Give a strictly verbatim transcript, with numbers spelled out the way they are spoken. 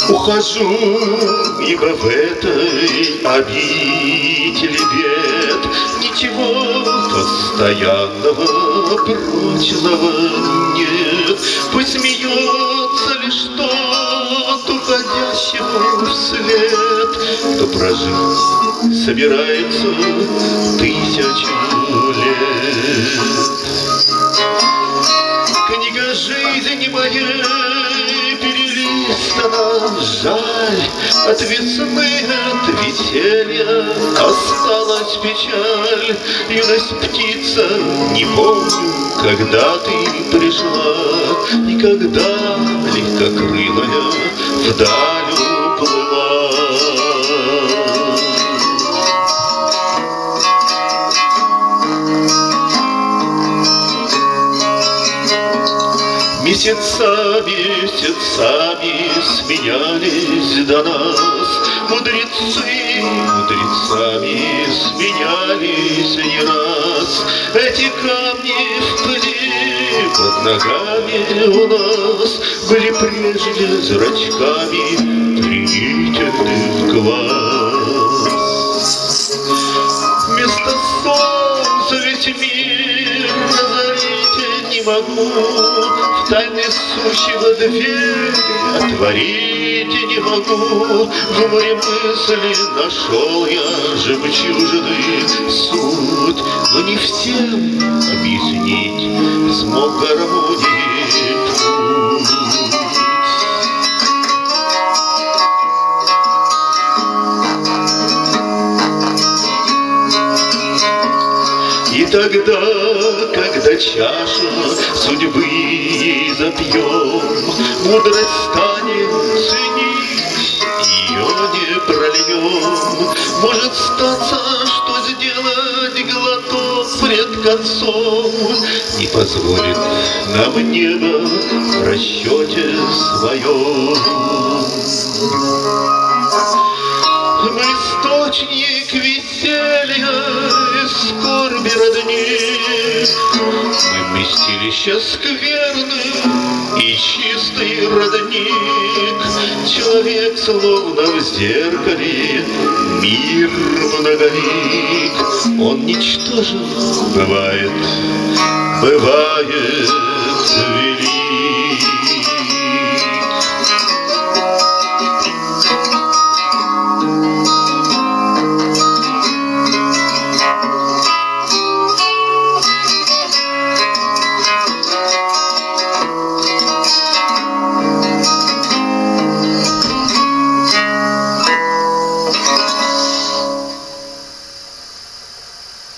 Ухожу мимо в этой обители бед. Ничего постоянного, прочного нет. Пусть смеется лишь тот, уходящему вслед, кто прожить собирается тысячу лет. Книга жизни моей перелистана, жаль, от весны, от веселья осталась печаль. Юность птица, не помню, когда ты пришла, никогда легкокрылая вдаль уплыла. Месяцами, месяцами сменялись до нас мудрецы, мудрецами сменялись не раз. Эти камни в пыли под ногами у нас были прежде зрачками пленительных глаз. Вместо солнца весь мир разорить не могу, в тайне сущего двери отворить не могу. В море мысли нашел я жемчужный суд, но не всем объяснить смог гармонии путь. И тогда, когда чашу судьбы запьем, мудрость станет ценить, ее не прольем. Может статься, что сделать глоток пред концом не позволит нам небо в расчете своем. Мы источник веселья и скорби родни, мы вместилище скверны и чистый родник. Человек словно в зеркале, мир многолик. Он ничтожен бывает, бывает